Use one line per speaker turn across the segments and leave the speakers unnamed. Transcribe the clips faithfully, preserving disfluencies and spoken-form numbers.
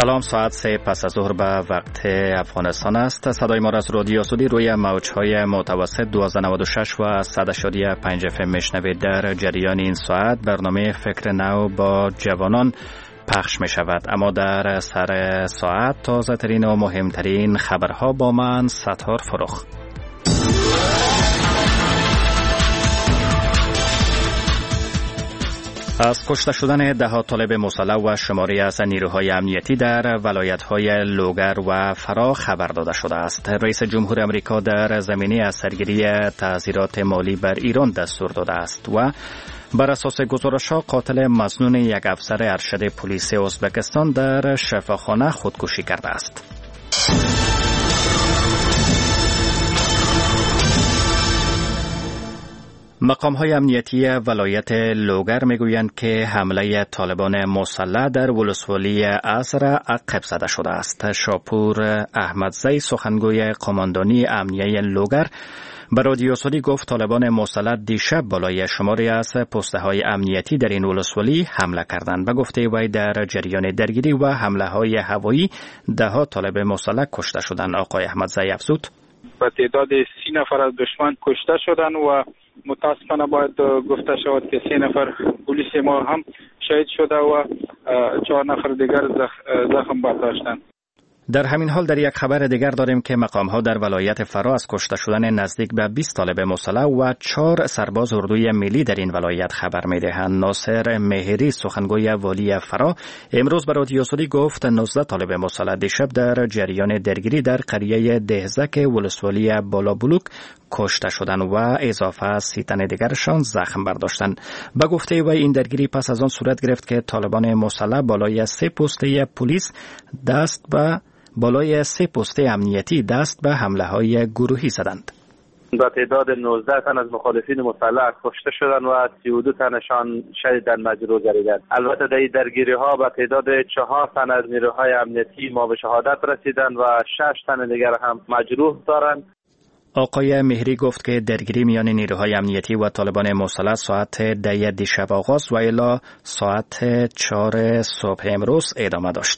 سلام، ساعت سه پس از ظهر به وقت افغانستان است. صدای ما از رادیو سعودی روی موج‌های متوسط دویست و نود و شش و صد و پنج اف ام میشنوید. در جریان این ساعت برنامه فکر نو با جوانان پخش می شود، اما در سر ساعت تازه ترین و مهمترین خبرها با من ستار فرخ. از کشته شدن ده ها طالب مسلح و شماری از نیروهای امنیتی در ولایت‌های لوگر و فرا خبر داده شده است. رئیس جمهور آمریکا در زمینه از سرگیری تعزیرات مالی بر ایران دستور داده است و بر اساس گزارش‌ها قاتل مظنون یک افسر ارشد پلیس ازبکستان در شفاخانه خودکشی کرده است. مقام‌های امنیتی ولایت لوگر میگویند که حمله طالبان مسلح در ولسوالی عصر عقب زده شده است. شاپور احمدزی سخنگوی قماندانی امنیه لوگر به رادیو سعودی گفت طالبان مسلح دیشب بالای شماری از پست‌های امنیتی در این ولسوالی حمله کردند. به گفته وی در جریان درگیری و حمله‌های هوایی ده ها طالب مسلح کشته شدند. آقای احمدزی افزود:
به تعداد سی نفر از دشمن کشته شدند و متاسفانه باید گفته شود که سه نفر پلیس ما هم شهید شده و چهار نفر دیگر زخم برداشتند.
در همین حال در یک خبر دیگر داریم که مقام‌ها در ولایت فرا از کشته شدن نزدیک به بیست طالب مسلح و چهار سرباز اردوی ملی در این ولایت خبر می‌دهند. ناصر مهری سخنگوی والی فرا امروز به رادیو سعودی گفت نوزده طالب مسلح دیشب در جریان درگیری در قریه دهزک ولسوالی بالابلوک کشته شدند و اضافه از سی تن دیگرشان زخم برداشتند. به گفته وی این درگیری پس از آن صورت گرفت که طالبان مسلح بالای سه پسته پلیس دست به بالای سه پسته امنیتی دست به حمله های گروهی زدند.
با تعداد نوزده تن از مخالفین مسلح کشته شدند و سی و دو تنشان شدیداً مجروح گردیدند. البته در این درگیری ها با تعداد چهار تن از نیروهای امنیتی ما به شهادت رسیدند و شش تن دیگر هم مجروح دارند.
آقای مهری گفت که درگیری میان نیروهای امنیتی و طالبان مسلح ساعت ده دیشب آغاز و الی ساعت چهار صبح امروز ادامه داشت.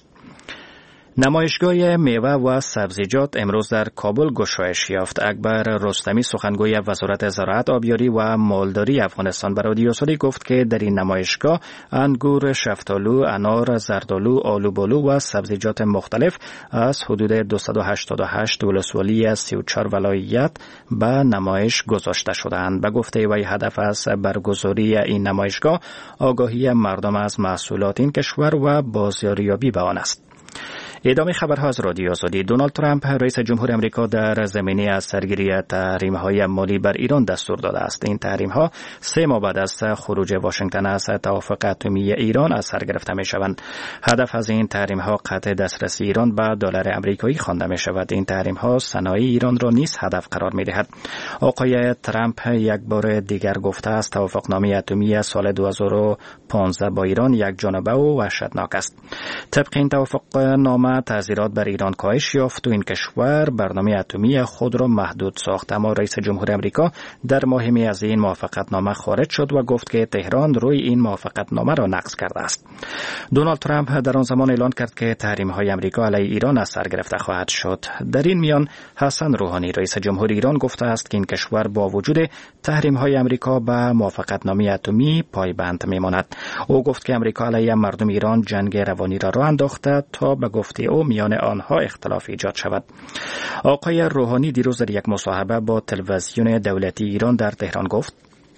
نمایشگاه میوه و سبزیجات امروز در کابل گشایش یافت. اکبر رستمی سخنگوی وزارت زراعت، آبیاری و مالداری افغانستان به رادیو سعودی گفت که در این نمایشگاه انگور، شفتالو، انار، زردالو، آلوبالو و سبزیجات مختلف از حدود دویست و هشتاد و هشت ولسوالی از سی و چهار ولایت به نمایش گذاشته شدند. به گفته وی هدف از برگزاری این نمایشگاه آگاهی مردم از محصولات این کشور و بازاریابی به آن است. ادامه خبرها از رادیو سعودی. دونالد ترامپ رئیس جمهور آمریکا در زمینه از سرگیری تحریم‌های مالی بر ایران دستور داده است. این تحریم‌ها سه ماه بعد از خروج واشنگتن از توافق اتمی ایران از سر گرفته می‌شوند. هدف از این تحریم‌ها قطع دسترسی ایران به دلار آمریکایی خوانده می‌شود. این تحریم‌ها صنایع ایران را نیز هدف قرار می‌دهد. آقای ترامپ یک بار دیگر گفته است توافقنامه اتمی سال دو هزار و پانزده با ایران یک جانبه و وحشتناک است. طبق این توافقنامه تعزیرات بر ایران کاهش یافت و این کشور برنامه اتمی خود را محدود ساخت، اما رئیس جمهور آمریکا در ماه می از این موافقتنامه خارج شد و گفت که تهران روی این موافقتنامه را نقض کرده است. دونالد ترامپ در آن زمان اعلان کرد که تحریم‌های آمریکا علیه ایران از سر گرفته خواهد شد. در این میان حسن روحانی رئیس جمهور ایران گفته است که این کشور با وجود تحریم‌های آمریکا به موافقتنامه اتمی پایبند میماند. او گفت که آمریکا علیه مردم ایران جنگ روانی را راه انداخته تا به گفته او میان آنها اختلاف ایجاد شود. آقای روحانی دیروز در یک مصاحبه با تلویزیون دولتی ایران در تهران گفت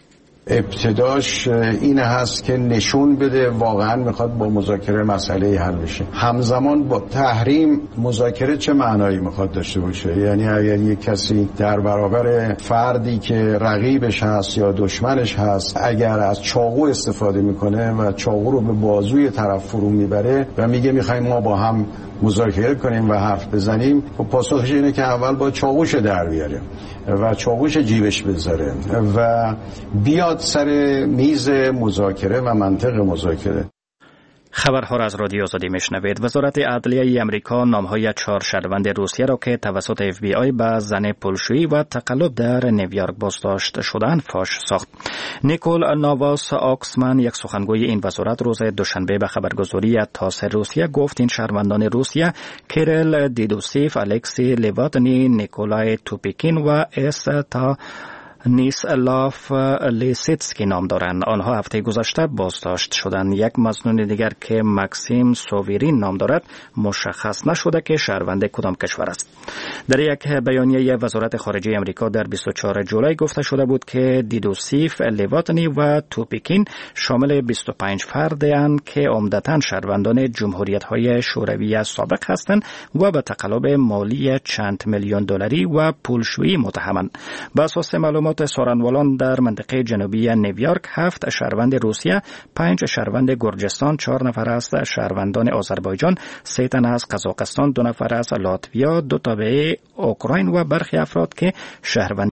ابتداش این هست که نشون بده واقعا میخواد با مذاکره مسئله حل بشه. همزمان با تحریم مذاکره چه معنایی میخواد داشته باشه؟ یعنی اگر یک کسی در برابر فردی که رقیبش هست یا دشمنش هست اگر از چاقو استفاده میکنه و چاقو رو به بازوی طرف فرو میبره و میگه میخوایم ما با هم مذاکره کنیم و حرف بزنیم، خب پاسخش اینه که اول با چاقوش در بیاره و چاقوش جیبش بذاره و بیاد سر میز مذاکره و منطق مذاکره.
خبرها را از رادیو آزادی میشنوید. وزارت عدلیه امریکا نامهای چهار شهروند روسیه را که توسط اف بی آی به زن پولشویی و تقلب در نیویورک بازداشت شدند فاش ساخت. نیکول ناواس آکسمن، یک سخنگوی این وزارت، روز دوشنبه به خبرگزاری تاس روسیه گفت این شهروندان روسیه کیریل دیدوسیف، الکسی لیواتنی، نیکولای توپیکین و استا نیسلاف لیسیتسکی نام دارند. آنها هفته گذشته بازداشت شدند. یک مظنون دیگر که مکسیم سوویرین نام دارد مشخص نشده که شهروند کدام کشور است. در یک بیانیه وزارت خارجه امریکا در بیست و چهارم جولای گفته شده بود که دیدوسیف، لیواتنی و توپیکین شامل بیست و پنج فردند که عمدتاً شهروندان جمهوریت‌های شوروی سابق هستند و به تقلب مالی چند میلیون دلاری و پولشویی متهمند. به اساس معلومات سارنوالان در منطقه جنوبی نیویورک هفت شهروند روسیه، پنج شهروند گرجستان، چهار نفر از شهروندان آذربایجان، سه تن از قزاقستان، دو نفر از لاتویا، دو تابع اوکراین و برخی افراد که شهروند